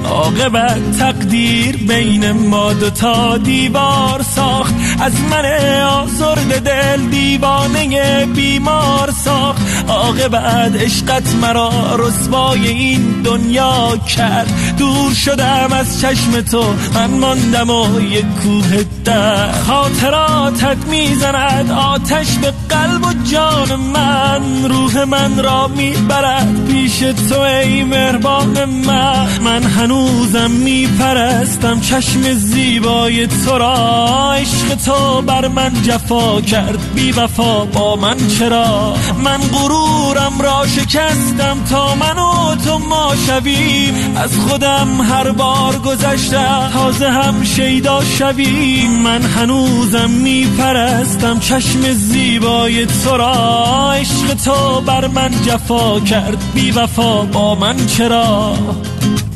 عاقبت تقدیر بین ما دوتا دیوار ساخت، از من آزرده دل دیوانه بیمار ساخت. عاقبت عشقت مرا رسوای این دنیا کرد، دور شدم از چشم تو من ماندم و یک کوه در. خاطراتت میزند آتش به قلب و جان من، روح من را میبرد پیش تو ای مهربان من هنوزم میپرستم چشم زیبای تو را، عشق تو بر من جفا کرد بی وفا با من چرا. من غرورم را شکستم تا من و تو ما شویم، از خودم هر بار گذشتم تازه هم شیدا شویم. من هنوزم میپرستم چشم زیبای تو را، عشق تو بر من جفا کرد بی وفا با من چرا.